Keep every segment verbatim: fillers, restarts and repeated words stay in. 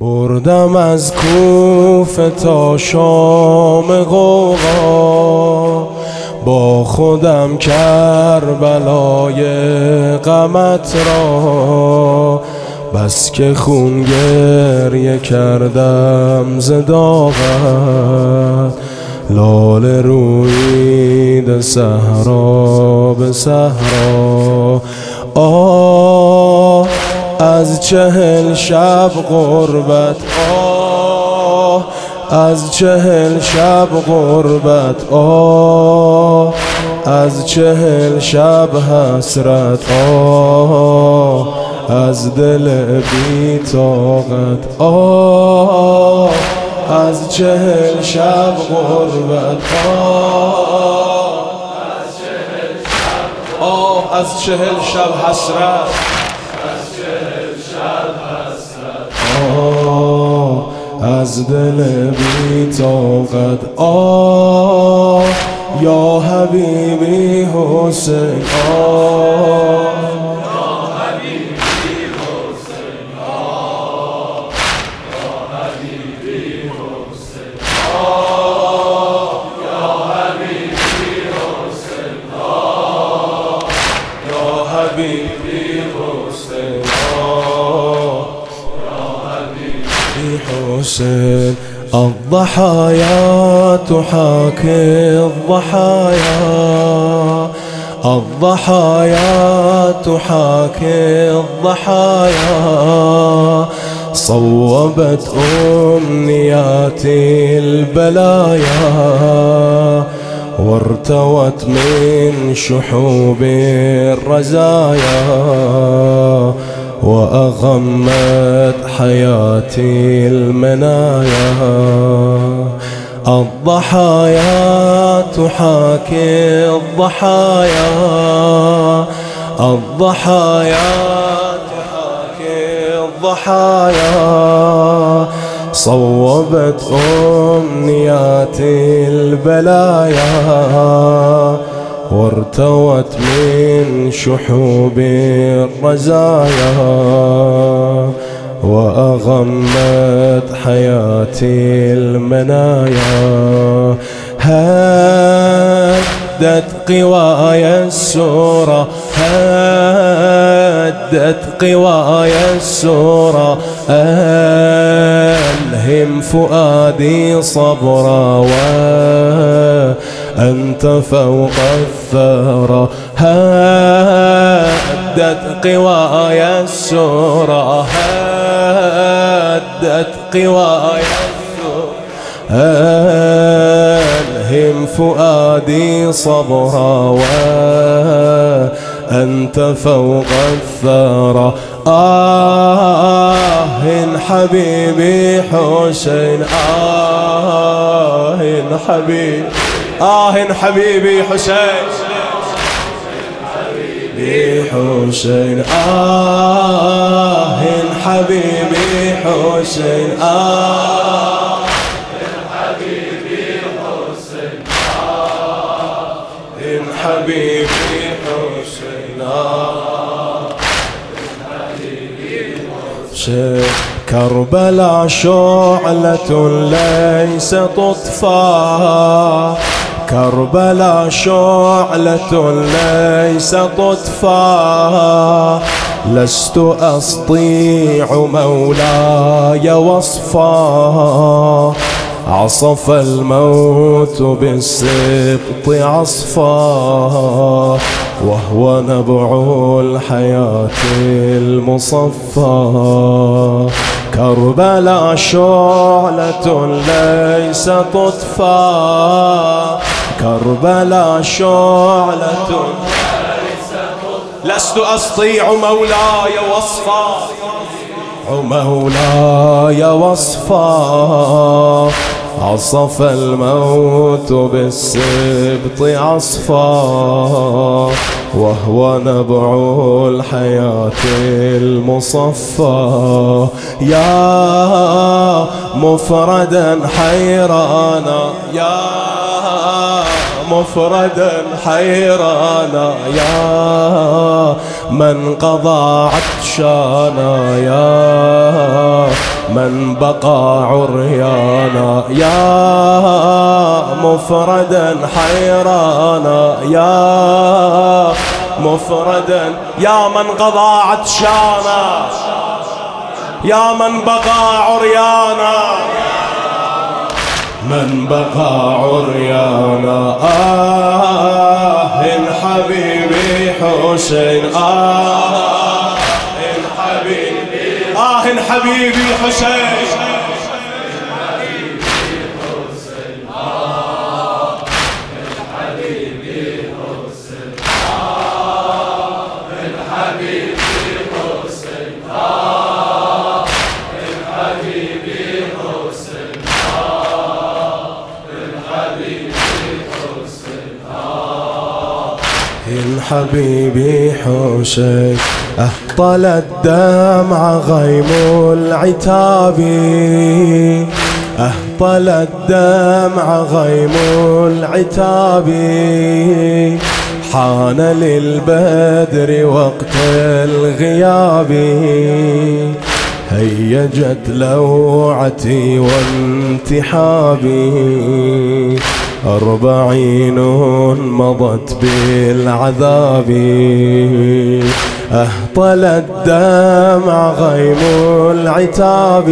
بردم از کوفه تا شام غوغا، با خودم کربلای غمت را، بس که خون گریه کردم ز داغت. لاله رویید صحرا به صحرا، آه از چهل شب غربت، آه از چهل شب غربت، آه از چهل شب حسرت، آه از دل بی طاقت، آه از چهل شب غربت، آه از چهل شب، آه از چهل شب حسرت، آه از دل بی طاقت، آه یا حبیبی حسین، آه یا حبیبی حسین، آه یا حبیبی حسین، آه یا حبیبی حسین، آه یا حبیبی حسین، آه حسين. الضحايا تحاكي الضحايا، الضحايا تحاكي الضحايا، صوبت أمنياتي البلايا، وارتوت من شحوب الرزايا، وأغمت حياتي المنايا. الضحايا تحاكي الضحايا، الضحايا تحاكي الضحايا، صوبت أمنياتي البلايا، وارتوت من شحوب الرزايا، وأغمت حياتي المنايا. هدت قواي السورة، هدت قواي السورة، ألهم فؤادي صبرا، وأنت فوق الثرى. هدت قواي السورة، هدت قواي السورة، ألهم فؤادي صبرا، وأنت فوق الثرى. آه حبيبي حسين، آه حبيبي، آه حبيبي حسين، حبيبي حسين، آه حبيبي حسين، آه حبيبي حسين، آه حبيبي حسين، آه حبيبي حسين. كربلاء شعلة ليس تطفى، كربلاء شعلة ليس تطفى، لست أستطيع مولاي وصفا، عصف الموت بالسبط عصفا، وهو نبع الحياة المصفى. كربلاء شعلة ليس تطفى، كربلاء شعلة ليس تطفى، لست أستطيع مولاي وصفا، مولاي وصفا، عصف الموت بالسبط عصفا، وهو نبع الحياة المصفى. يا مفردا حيرانا، يا مفردا حيرانا، يا من قضى عطشانا، يا من بقى عريانا يا مفردا حيرانا يا مفردا يا من قضى عطشانا يا من بقى عريانا من بقى عريانا آه إن حبيبي حسين آه إن حبيبي آه إن حبيبي حسين إن حبيبي حسين أهطل الدمع غيم العتاب أهطل الدمع غيم العتاب حان للبدر وقت الغياب هيجت لوعتي وانتحابي أربعين مضت بالعذاب أهطل الدمع غيم العتاب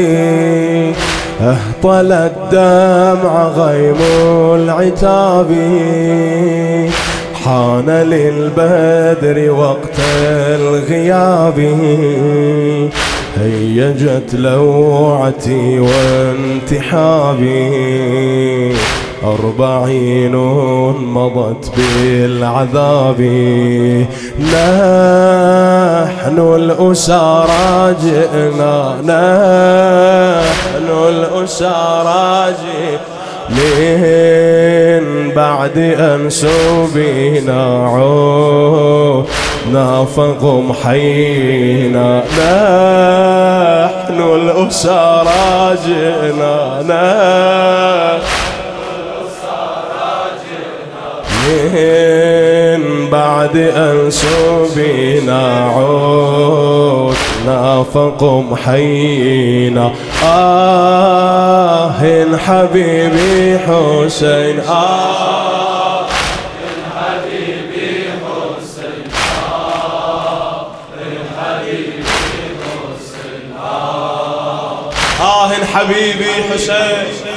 أهطل الدمع غيم العتاب حان للبدر وقت الغياب هيجت لوعتي وانتحابي أربعين مضت بالعذاب نحن الأسارى جئنا نحن الأسارى جئنا من بعد أن سبينا عودنا فقم حينا نحن الأسارى جئنا من بعد أن سبينا عودنا فقم حينا آه إن حبيبي حسين آه إن حبيبي حسين آه إن حبيبي حسين آه إن حبيبي حسين